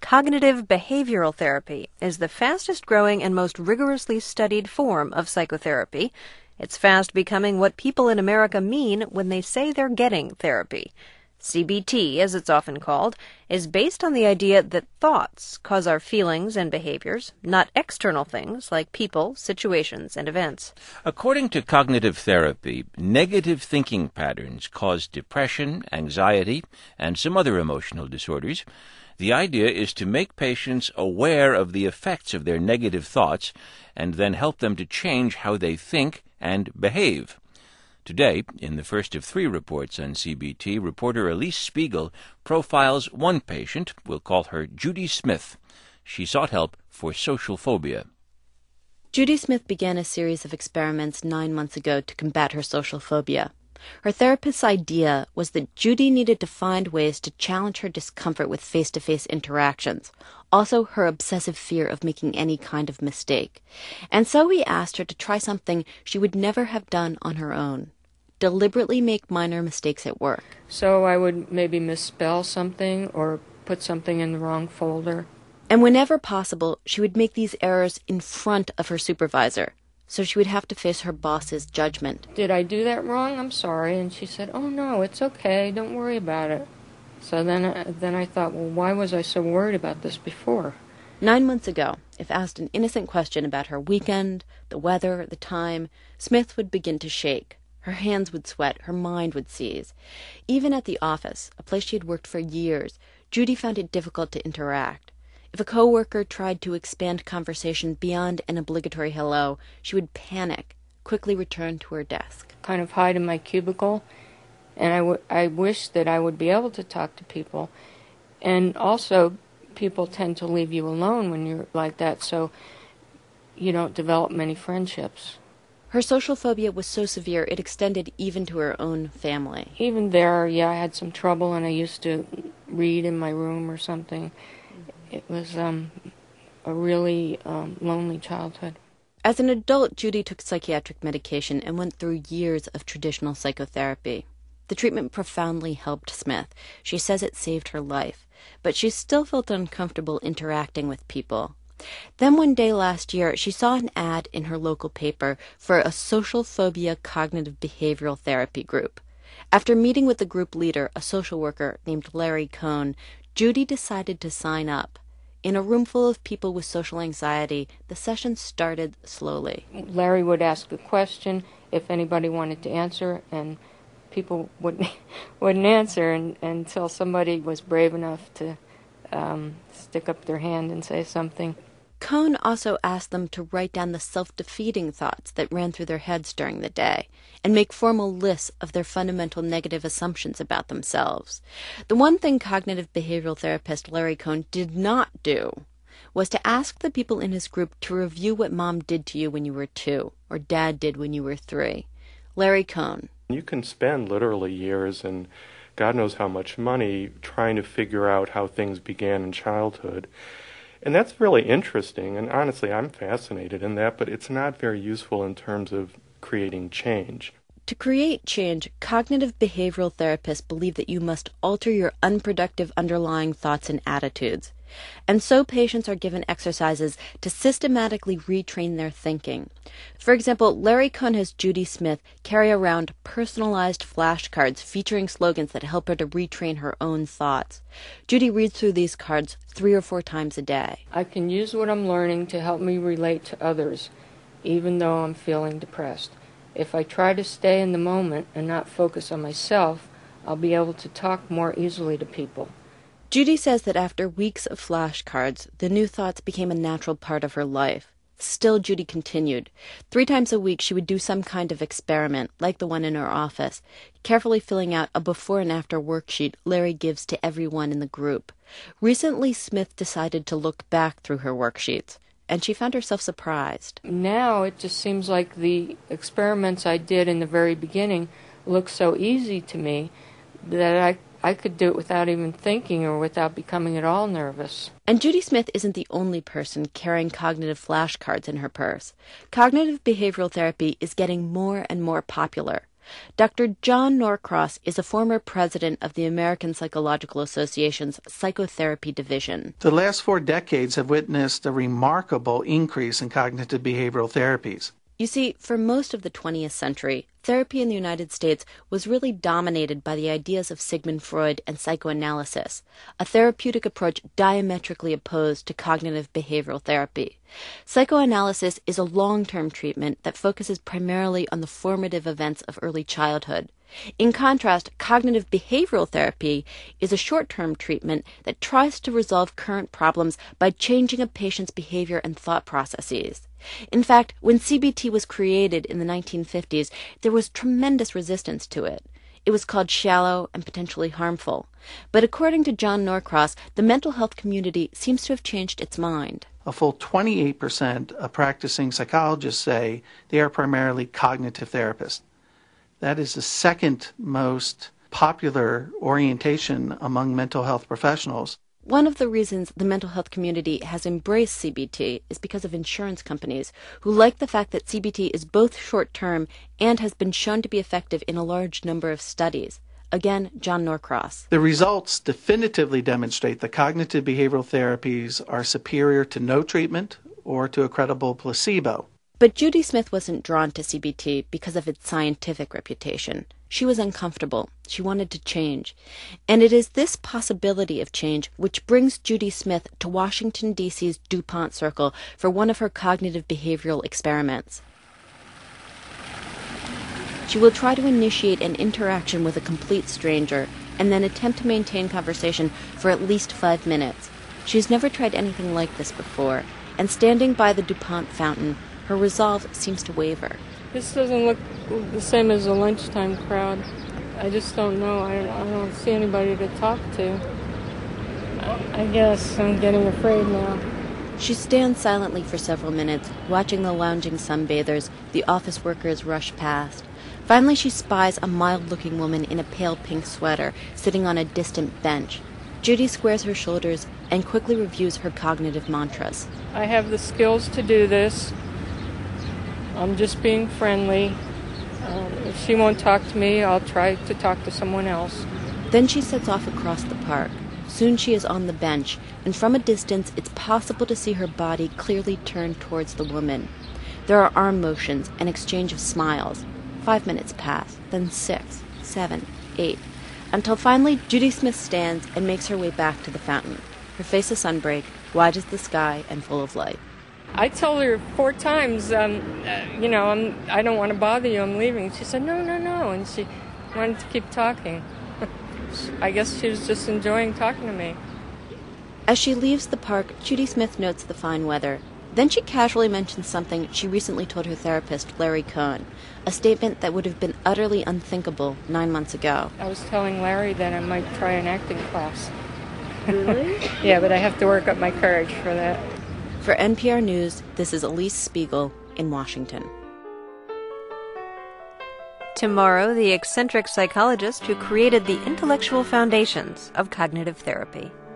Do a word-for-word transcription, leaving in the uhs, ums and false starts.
Cognitive behavioral therapy is the fastest growing and most rigorously studied form of psychotherapy. It's fast becoming what people in America mean when they say they're getting therapy. C B T, as it's often called, is based on the idea that thoughts cause our feelings and behaviors, not external things like people, situations, and events. According to cognitive therapy, negative thinking patterns cause depression, anxiety, and some other emotional disorders. The idea is to make patients aware of the effects of their negative thoughts and then help them to change how they think and behave. Today, in the first of three reports on C B T, reporter Elise Spiegel profiles one patient. We'll call her Judy Smith. She sought help for social phobia. Judy Smith began a series of experiments nine months ago to combat her social phobia. Her therapist's idea was that Judy needed to find ways to challenge her discomfort with face-to-face interactions, also her obsessive fear of making any kind of mistake. And so we asked her to try something she would never have done on her own. Deliberately make minor mistakes at work. So I would maybe misspell something or put something in the wrong folder. And whenever possible, she would make these errors in front of her supervisor, so she would have to face her boss's judgment. Did I do that wrong? I'm sorry. And she said, oh no, it's okay, don't worry about it. So then, uh, then I thought, well, why was I so worried about this before? Nine months ago, if asked an innocent question about her weekend, the weather, the time, Smith would begin to shake. Her hands would sweat, her mind would seize. Even at the office, a place she had worked for years, Judy found it difficult to interact. If a coworker tried to expand conversation beyond an obligatory hello, she would panic, quickly return to her desk. Kind of hide in my cubicle, and I, w- I wish that I would be able to talk to people. And also, people tend to leave you alone when you're like that, so you don't develop many friendships. Her social phobia was so severe it extended even to her own family. Even there, yeah, I had some trouble, and I used to read in my room or something. It was um, a really um, lonely childhood. As an adult, Judy took psychiatric medication and went through years of traditional psychotherapy. The treatment profoundly helped Smith. She says it saved her life, but she still felt uncomfortable interacting with people. Then one day last year, she saw an ad in her local paper for a social phobia cognitive behavioral therapy group. After meeting with the group leader, a social worker named Larry Cohn, Judy decided to sign up. In a room full of people with social anxiety, the session started slowly. Larry would ask a question if anybody wanted to answer, and people wouldn't, wouldn't answer and, until somebody was brave enough to um, stick up their hand and say something. Cohn also asked them to write down the self-defeating thoughts that ran through their heads during the day and make formal lists of their fundamental negative assumptions about themselves. The one thing cognitive behavioral therapist Larry Cohn did not do was to ask the people in his group to review what mom did to you when you were two or dad did when you were three. Larry Cohn. You can spend literally years and God knows how much money trying to figure out how things began in childhood. And that's really interesting, and honestly, I'm fascinated in that, but it's not very useful in terms of creating change. To create change, cognitive behavioral therapists believe that you must alter your unproductive underlying thoughts and attitudes. And so patients are given exercises to systematically retrain their thinking. For example, Larry Cohn has Judy Smith carry around personalized flashcards featuring slogans that help her to retrain her own thoughts. Judy reads through these cards three or four times a day. I can use what I'm learning to help me relate to others, even though I'm feeling depressed. If I try to stay in the moment and not focus on myself, I'll be able to talk more easily to people. Judy says that after weeks of flashcards, the new thoughts became a natural part of her life. Still, Judy continued. Three times a week, she would do some kind of experiment, like the one in her office, carefully filling out a before and after worksheet Larry gives to everyone in the group. Recently, Smith decided to look back through her worksheets, and she found herself surprised. Now it just seems like the experiments I did in the very beginning look so easy to me that I I could do it without even thinking or without becoming at all nervous. And Judy Smith isn't the only person carrying cognitive flashcards in her purse. Cognitive behavioral therapy is getting more and more popular. Doctor John Norcross is a former president of the American Psychological Association's Psychotherapy Division. The last four decades have witnessed a remarkable increase in cognitive behavioral therapies. You see, for most of the twentieth century, therapy in the United States was really dominated by the ideas of Sigmund Freud and psychoanalysis, a therapeutic approach diametrically opposed to cognitive behavioral therapy. Psychoanalysis is a long-term treatment that focuses primarily on the formative events of early childhood. In contrast, cognitive behavioral therapy is a short-term treatment that tries to resolve current problems by changing a patient's behavior and thought processes. In fact, when C B T was created in the nineteen fifties, there was tremendous resistance to it. It was called shallow and potentially harmful. But according to John Norcross, the mental health community seems to have changed its mind. A full twenty-eight percent of practicing psychologists say they are primarily cognitive therapists. That is the second most popular orientation among mental health professionals. One of the reasons the mental health community has embraced C B T is because of insurance companies, who like the fact that C B T is both short-term and has been shown to be effective in a large number of studies. Again, John Norcross. The results definitively demonstrate that cognitive behavioral therapies are superior to no treatment or to a credible placebo. But Judy Smith wasn't drawn to C B T because of its scientific reputation. She was uncomfortable. She wanted to change. And it is this possibility of change which brings Judy Smith to Washington, D C's DuPont Circle for one of her cognitive behavioral experiments. She will try to initiate an interaction with a complete stranger and then attempt to maintain conversation for at least five minutes. She's never tried anything like this before, and standing by the DuPont fountain, her resolve seems to waver. This doesn't look the same as a lunchtime crowd. I just don't know. I, I don't see anybody to talk to. I, I guess I'm getting afraid now. She stands silently for several minutes, watching the lounging sunbathers, the office workers rush past. Finally, she spies a mild-looking woman in a pale pink sweater sitting on a distant bench. Judy squares her shoulders and quickly reviews her cognitive mantras. I have the skills to do this. I'm just being friendly. Um, if she won't talk to me, I'll try to talk to someone else. Then she sets off across the park. Soon she is on the bench, and from a distance it's possible to see her body clearly turned towards the woman. There are arm motions and exchange of smiles. Five minutes pass, then six, seven, eight, until finally Judy Smith stands and makes her way back to the fountain. Her face a sunbreak, wide as the sky and full of light. I told her four times, um, uh, you know, I'm, I don't want to bother you, I'm leaving. She said, no, no, no, and she wanted to keep talking. I guess she was just enjoying talking to me. As she leaves the park, Judy Smith notes the fine weather. Then she casually mentions something she recently told her therapist, Larry Cohen, a statement that would have been utterly unthinkable nine months ago. I was telling Larry that I might try an acting class. Really? Yeah, but I have to work up my courage for that. For N P R News, this is Elise Spiegel in Washington. Tomorrow, the eccentric psychologist who created the intellectual foundations of cognitive therapy.